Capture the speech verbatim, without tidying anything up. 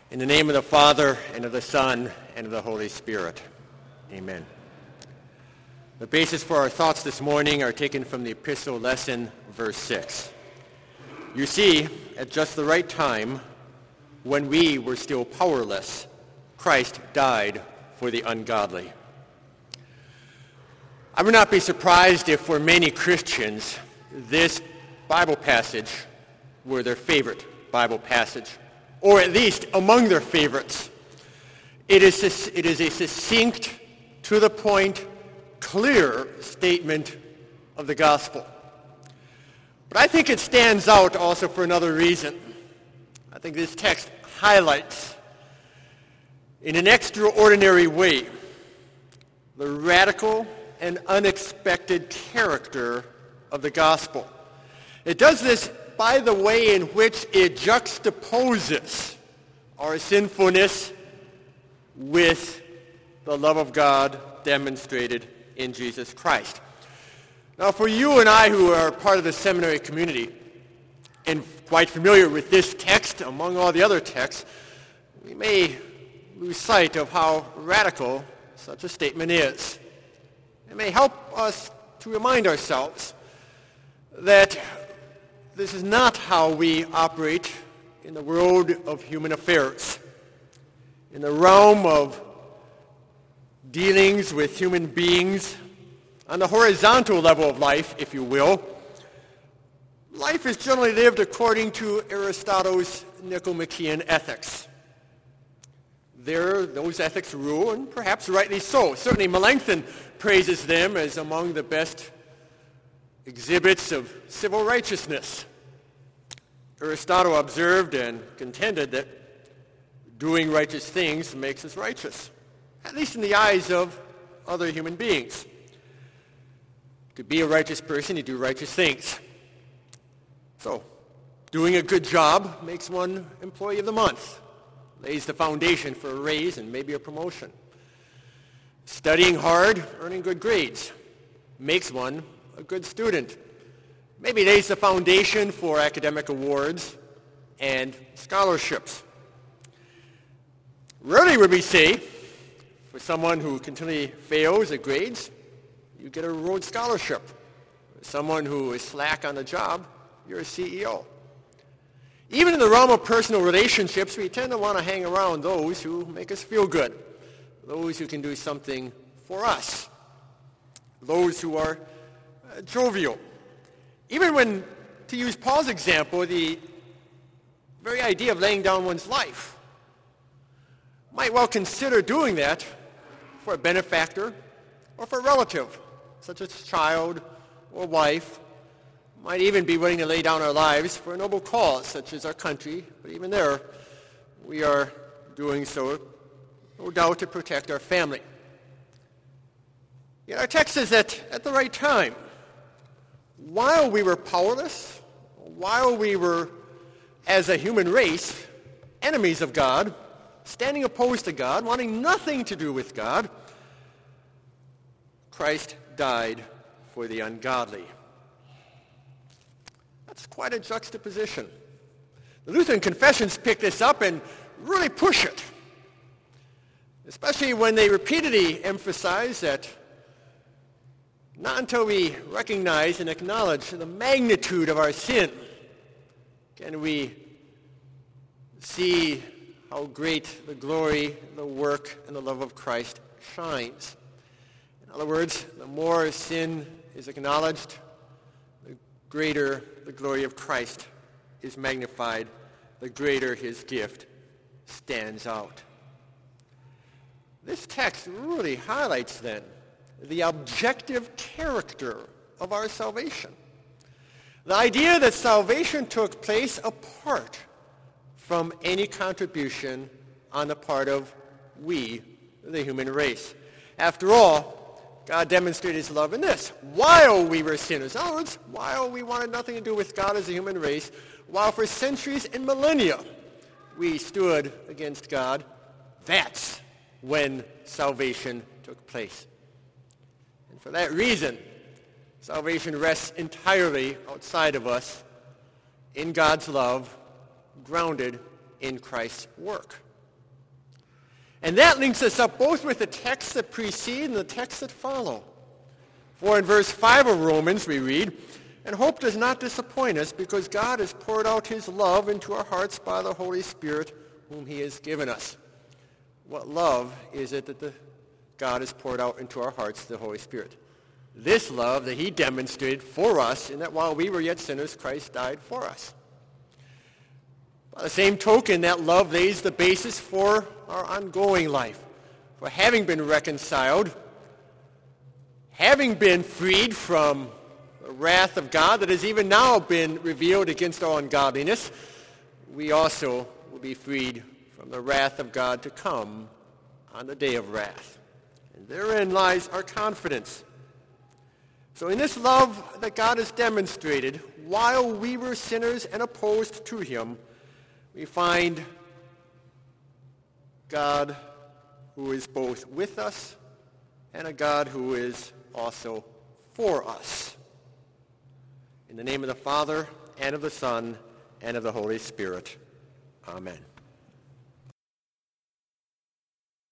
In the name of the Father, and of the Son, and of the Holy Spirit. Amen. The basis for our thoughts this morning are taken from the epistle lesson, verse six. You see, at just the right time, when we were still powerless, Christ died for the ungodly. I would not be surprised if for many Christians, this Bible passage were their favorite Bible passage, or at least among their favorites. It is, it is a succinct, to the point, clear statement of the gospel. But I think it stands out also for another reason. I think this text highlights, in an extraordinary way, the radical and unexpected character of the gospel. It does this by the way in which it juxtaposes our sinfulness with the love of God demonstrated in Jesus Christ. Now, for you and I who are part of the seminary community and quite familiar with this text among all the other texts, we may lose sight of how radical such a statement is. It may help us to remind ourselves that this is not how we operate in the world of human affairs. In the realm of dealings with human beings, on the horizontal level of life, if you will, life is generally lived according to Aristotle's Nicomachean ethics. There, those ethics rule, and perhaps rightly so. Certainly Melanchthon praises them as among the best exhibits of civil righteousness. Aristotle observed and contended that doing righteous things makes us righteous, at least in the eyes of other human beings. To be a righteous person, you do righteous things. So, doing a good job makes one employee of the month, lays the foundation for a raise and maybe a promotion. Studying hard, earning good grades, makes one a good student. Maybe lays the foundation for academic awards and scholarships. Rarely would we say, for someone who continually fails at grades, you get a Rhodes Scholarship. For someone who is slack on the job, you're a C E O. Even in the realm of personal relationships, we tend to want to hang around those who make us feel good, those who can do something for us, those who are uh, jovial. Even when, to use Paul's example, the very idea of laying down one's life, might well consider doing that for a benefactor or for a relative, such as a child or wife. Might even be willing to lay down our lives for a noble cause, such as our country, but even there, we are doing so, no doubt, to protect our family. Yet our text says that at the right time, while we were powerless, while we were, as a human race, enemies of God, standing opposed to God, wanting nothing to do with God, Christ died for the ungodly. That's quite a juxtaposition. The Lutheran confessions pick this up and really push it, especially when they repeatedly emphasize that not until we recognize and acknowledge the magnitude of our sin can we see how great the glory, the work, and the love of Christ shines. In other words, the more sin is acknowledged, the greater the glory of Christ is magnified, the greater his gift stands out. This text really highlights then the objective character of our salvation. The idea that salvation took place apart from any contribution on the part of we, the human race. After all, God demonstrated his love in this. While we were sinners, in other words, while we wanted nothing to do with God as a human race, while for centuries and millennia we stood against God, that's when salvation took place. And for that reason, salvation rests entirely outside of us, in God's love, grounded in Christ's work. And that links us up both with the texts that precede and the texts that follow. For in verse five of Romans we read, "And hope does not disappoint us, because God has poured out his love into our hearts by the Holy Spirit, whom he has given us." What love is it that the, God has poured out into our hearts, the Holy Spirit? This love that he demonstrated for us, in that while we were yet sinners, Christ died for us. By the same token, that love lays the basis for our ongoing life. For having been reconciled, having been freed from the wrath of God that has even now been revealed against all ungodliness, we also will be freed from the wrath of God to come on the day of wrath. And therein lies our confidence. So in this love that God has demonstrated, while we were sinners and opposed to him, we find God who is both with us and a God who is also for us. In the name of the Father, and of the Son, and of the Holy Spirit. Amen.